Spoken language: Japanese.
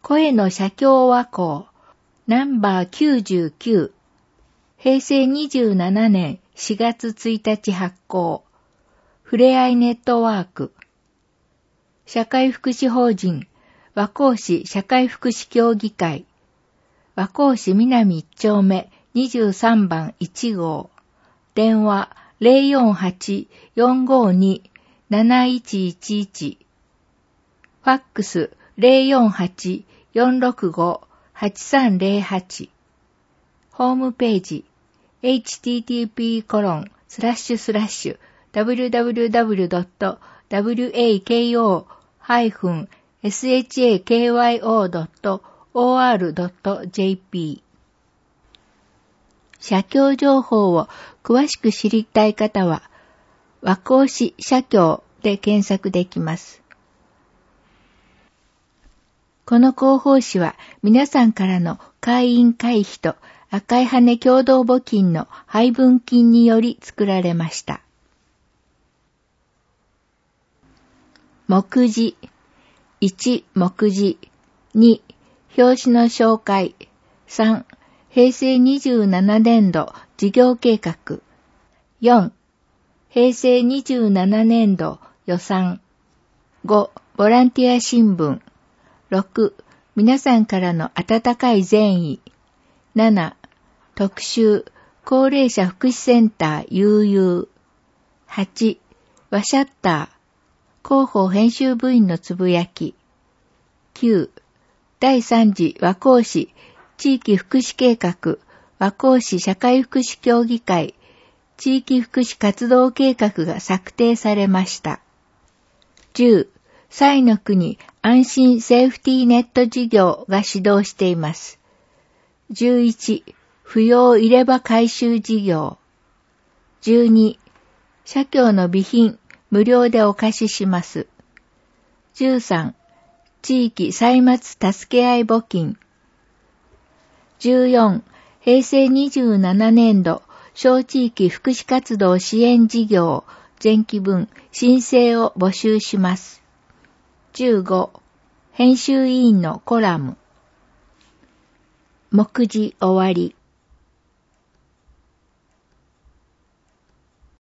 声の写経和光ナンバー99平成27年4月1日発行ふれあいネットワーク社会福祉法人和光市社会福祉協議会和光市南1丁目23番1号電話 048-452-7111 ファックス 048-465-8308 ホームページ http://www.wakyo-shakyo.or.jp 写経情報を詳しく知りたい方は、和光市写経で検索できます。この広報誌は皆さんからの会員会費と赤い羽共同募金の配分金により作られました。目次1、目次2、表紙の紹介3、平成27年度事業計画4、平成27年度予算5、ボランティア新聞6、皆さんからの温かい善意7、特集高齢者福祉センター悠々8、ワシャッター広報編集部員のつぶやき9、第3次和光市地域福祉計画和光市社会福祉協議会地域福祉活動計画が策定されました。10、彩の国安心セーフティーネット事業が始動しています。11、不要入れ歯回収事業。12、社協の備品無料でお貸しします。13、地域歳末助け合い募金。14、平成27年度小地域福祉活動支援事業前期分申請を募集します。15、編集委員のコラム。目次終わり。